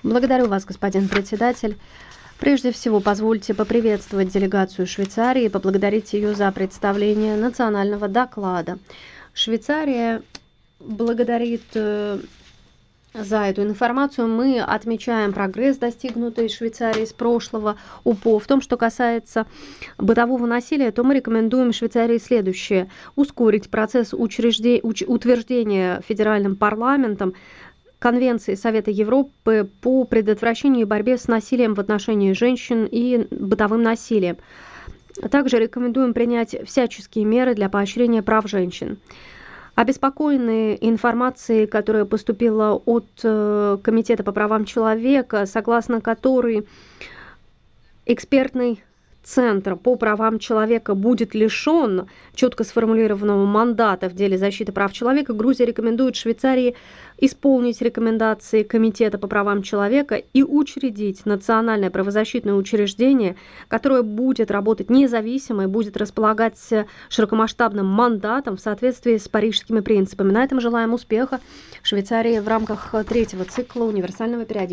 Благодарю вас, господин председатель. Прежде всего, позвольте поприветствовать делегацию Швейцарии и поблагодарить ее за представление национального доклада. Швейцария благодарит за эту информацию. Мы отмечаем прогресс, достигнутый Швейцарией с прошлого УПО. В том, что касается бытового насилия, то мы рекомендуем Швейцарии следующее: ускорить процесс утверждения федеральным парламентом Конвенции Совета Европы по предотвращению и борьбе с насилием в отношении женщин и бытовым насилием. Также рекомендуем принять всяческие меры для поощрения прав женщин. Обеспокоены информацией, которая поступила от Комитета по правам человека, согласно которой экспертный Центр по правам человека будет лишен четко сформулированного мандата в деле защиты прав человека, Грузия рекомендует Швейцарии исполнить рекомендации Комитета по правам человека и учредить национальное правозащитное учреждение, которое будет работать независимо и будет располагать широкомасштабным мандатом в соответствии с парижскими принципами. На этом желаем успеха Швейцарии в рамках третьего цикла универсального периодического